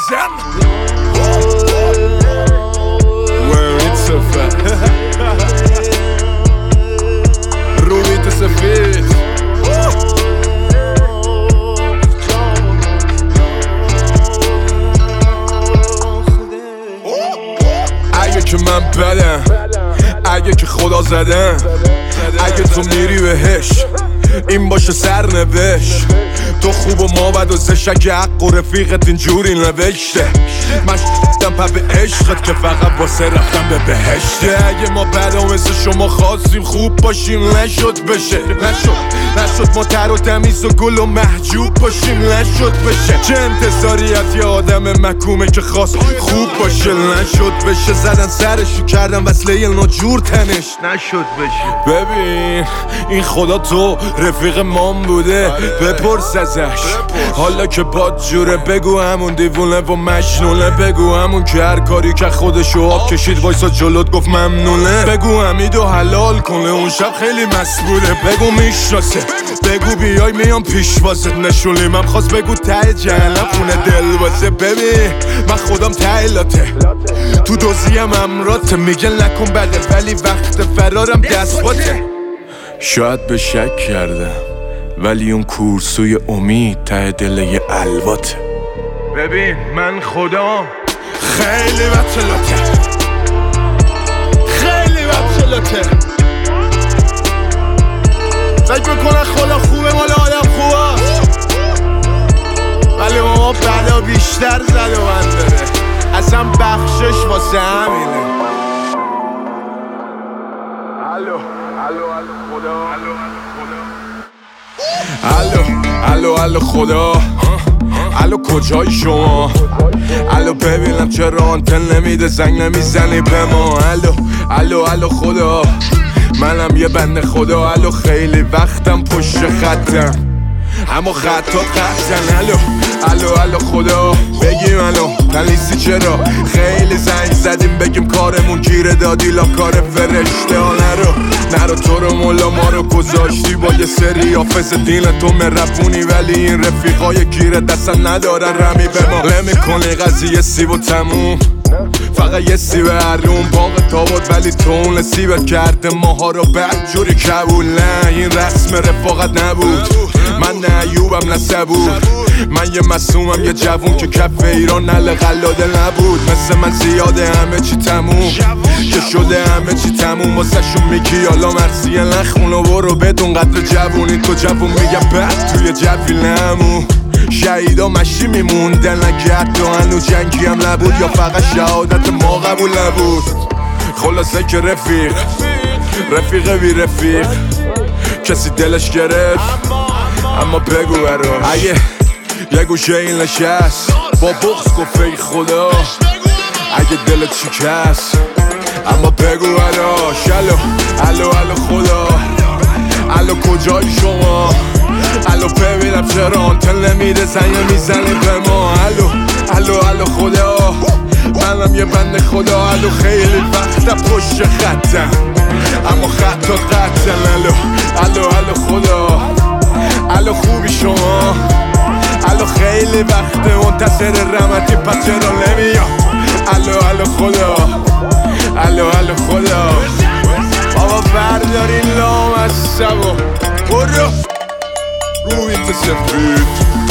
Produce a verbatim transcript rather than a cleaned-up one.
بزن وین سفر رویت سفید اگه که من بدم، اگه که خدا زدم، اگه تو میری بهش این باشه سرنوشت. تو خوب و ما بد و زش، اگه حق و رفیقت اینجوری نوشته. من شدم پا به عشقت که فقط واسه رفتم به بهشته. اگه ما بد و مثل شما خواستیم خوب باشیم نشد بشه، نشد نشد ما تر و تمیز و گل و محجوب باشیم نشد بشه. چه انتظاریت یه آدم مکومه که خواست خوب باشه نشد بشه. زدن سرشو کردن وصله ناجور تنش نشد بشه. ببین این خدا تو رفیق مام بوده بپرس ازش حالا که باد جوره. بگو همون دیوونه و مجنونه، بگو همون که هر کاری که خودشو آب کشید وایسا جلوت گفت ممنونه. بگو حمیدو حلال کنه اون شب خیلی مست بوده. بگو میشناسه، بگو بیای میام پیش واسه نشونی من خواست. بگو ته جهنم خونه دل واسه. ببین من خودم ته لاته تو دوزیم امراته. میگن نکن بده ولی وقت فرارم دست باته. شاید به شک کردم ولی اون کورسوی امید ته دل یه الواته. ببین من خدا خیلی بطلاته، خیلی بطلاته. فکر بکنن خدا خوبه مال آدم خوبه ولی ما بلا بیشتر زد و من داره. اصلا بخشش واسه همینه. الو الو الو خدا، الو الو الو خدا، الو کجایی شما؟ الو ببینم چرا آنتن نمیده زنگ نمیزنی به ما؟ الو الو الو خدا، منم یه بنده خدا. الو خیلی وقتم پشت خطم اما خطات قطعن. الو الو الو خدا بگیم الو پلیسی چرا خیلی زنگ زدیم بگیم کارمون گیره دادی لا کار فرشته ها. نرو نرو تو رو مولا ما رو گذاشتی با یه سری حافظ دین تو مرفونی ولی این رفیقای گیره دستن ندارن رمی به ما. نمی کنی قضیه سیب و تموم فقط یه سیب هرون باقی تا بود ولی تو اون سیبت کرده ماها رو بد جوری کبول. نه این رسم رفاقت نبود، من نه ایوبم نه صبور. من یه مسومم یه جوون که کف ایران نل قلاده نبود. مثل من زیاده همه چی تموم که شده همه چی تموم. واسه شون میگی حالا مرسیه نخون و برو بدون قدر جوونی. تو جوون میگه بعد توی جوی نمون. شهیدا مشی میموندن نگرد و هنو جنگی هم نبود یا فقط شهادت ما قبول نبود. خلاصه که رفیق رفیق بی رفیق کسی دلش گرفت اما بگو برا. اگه یه گوشه این نشست با بغض گفت ای خدا اگه دلت شکست اما بگو براش. الو الو الو خدا، الو کجایی شما؟ الو ببینم چرا آنتن نمیده زنگ میزنی به ما؟ الو الو الو خدا، منم یه بنده خدا. الو خیلی وقتا پشت خطم اما خطات قطعن. الو الو الو خدا، الو خوبی شما؟ الو خیلی وقته منتظر رحمتی پس چرا نمیاد؟ الو الو خدا، الو الو خدا. بابا برداری لام از سبا برو روی تو سفید